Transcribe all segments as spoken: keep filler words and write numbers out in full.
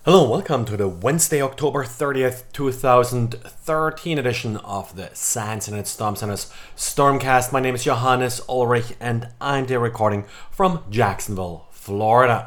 Hello, welcome to the Wednesday, October thirtieth, two thousand thirteen edition of the SANS Internet Storm Center's Stormcast. My name is Johannes Ulrich and I'm there recording from Jacksonville, Florida.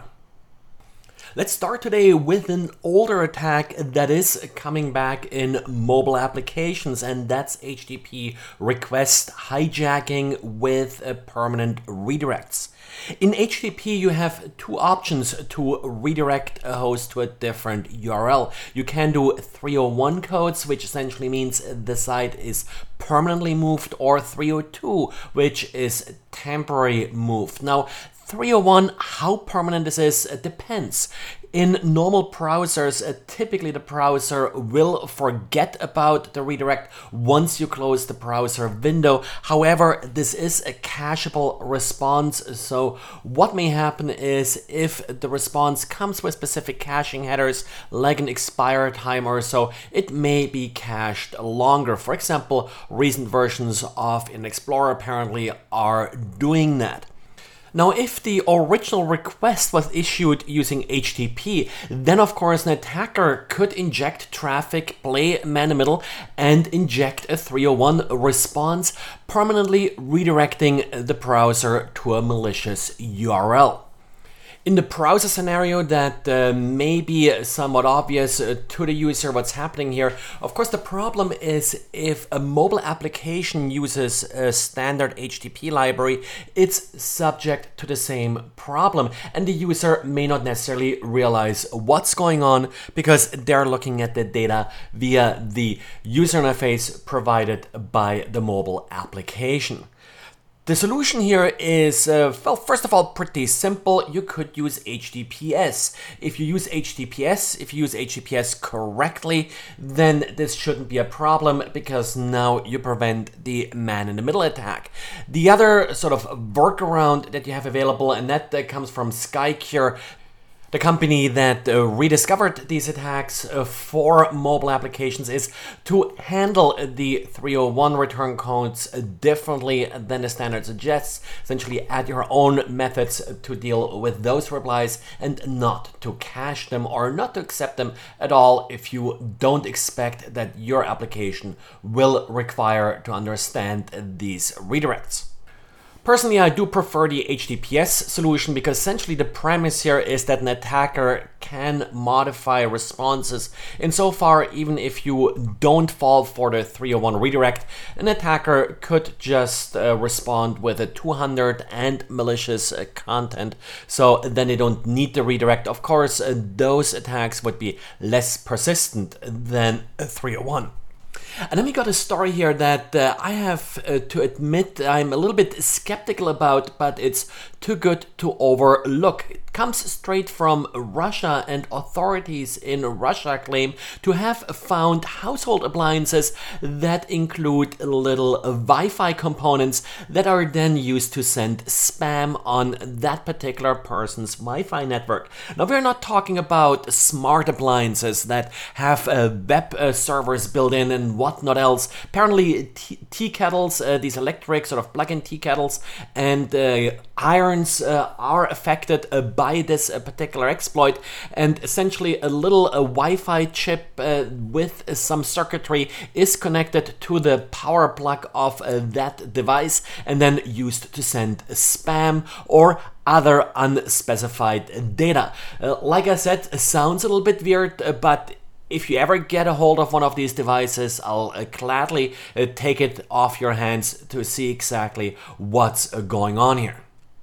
Let's start today with an older attack that is coming back in mobile applications, and that's H T T P request hijacking with uh, permanent redirects. In H T T P, you have two options to redirect a host to a different U R L. You can do three oh one codes, which essentially means the site is permanently moved, or three oh two, which is temporary moved. Now, three oh one, how permanent this is, it depends. In normal browsers, uh, typically the browser will forget about the redirect once you close the browser window. However, this is a cacheable response, so what may happen is if the response comes with specific caching headers, like an expire time or so, it may be cached longer. For example, recent versions of Internet Explorer apparently are doing that. Now, if the original request was issued using H T T P, then of course an attacker could inject traffic, play man-in-the-middle, and inject a three oh one response, permanently redirecting the browser to a malicious U R L. In the browser scenario, that uh, may be somewhat obvious uh, to the user what's happening here. Of course, the problem is if a mobile application uses a standard H T T P library, it's subject to the same problem, and the user may not necessarily realize what's going on because they're looking at the data via the user interface provided by the mobile application. The solution here is, uh, well, first of all, pretty simple. You could use H T T P S. If you use H T T P S, if you use H T T P S correctly, then this shouldn't be a problem because now you prevent the man-in-the-middle attack. The other sort of workaround that you have available, and that uh, comes from Skycure, the company that uh, rediscovered these attacks uh, for mobile applications, is to handle the three oh one return codes differently than the standard suggests. Essentially add your own methods to deal with those replies and not to cache them or not to accept them at all if you don't expect that your application will require to understand these redirects. Personally, I do prefer the H T T P S solution because essentially the premise here is that an attacker can modify responses. Insofar, even if you don't fall for the three oh one redirect, an attacker could just uh, respond with a two hundred and malicious uh, content, so then they don't need the redirect. Of course, uh, those attacks would be less persistent than a three oh one. And then we got a story here that uh, I have uh, to admit I'm a little bit skeptical about, but it's too good to overlook. It comes straight from Russia, and authorities in Russia claim to have found household appliances that include little Wi-Fi components that are then used to send spam on that particular person's Wi-Fi network. Now, we're not talking about smart appliances that have uh, web uh, servers built in and whatnot else. Apparently, tea, tea kettles, uh, these electric sort of plug-in tea kettles, and uh, irons uh, are affected uh, by this uh, particular exploit. And essentially, a little uh, Wi-Fi chip uh, with uh, some circuitry is connected to the power plug of uh, that device and then used to send spam or other unspecified data. Uh, like I said, sounds a little bit weird, uh, but if you ever get a hold of one of these devices, I'll uh, gladly uh, take it off your hands to see exactly what's uh, going on here.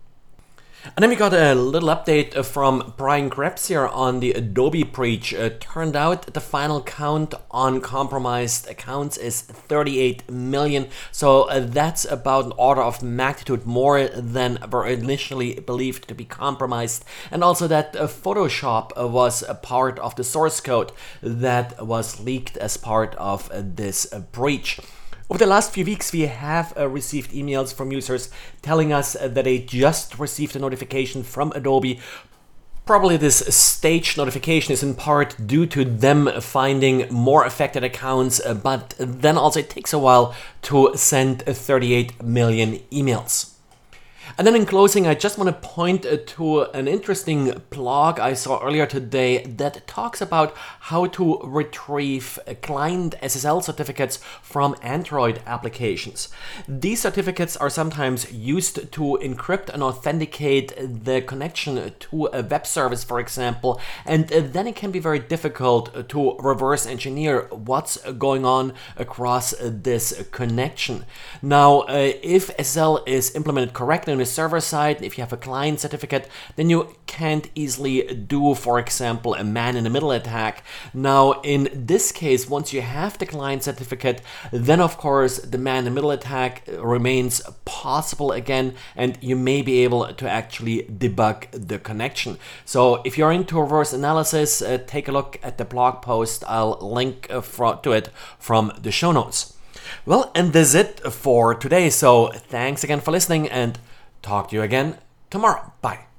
And then we got a little update from Brian Krebs here on the Adobe breach. Uh, turned out the final count on compromised accounts is thirty-eight million. So uh, that's about an order of magnitude more than were initially believed to be compromised. And also that uh, Photoshop uh, was a part of the source code that was leaked as part of uh, this uh, breach. Over the last few weeks, we have uh, received emails from users telling us uh, that they just received a notification from Adobe. Probably this stage notification is in part due to them finding more affected accounts, uh, but then also it takes a while to send uh, thirty-eight million emails. And then in closing, I just want to point to an interesting blog I saw earlier today that talks about how to retrieve client S S L certificates from Android applications. These certificates are sometimes used to encrypt and authenticate the connection to a web service, for example, and then it can be very difficult to reverse engineer what's going on across this connection. Now, uh, if S S L is implemented correctly on the server side, if you have a client certificate, then you can't easily do, for example, a man-in-the-middle attack. Now, in this case, once you have the client certificate, then of course the man-in-the-middle attack remains possible again, and you may be able to actually debug the connection. So if you're into reverse analysis, uh, take a look at the blog post. I'll link uh, fro- to it from the show notes. Well, and that's it for today. So thanks again for listening, and talk to you again tomorrow. Bye.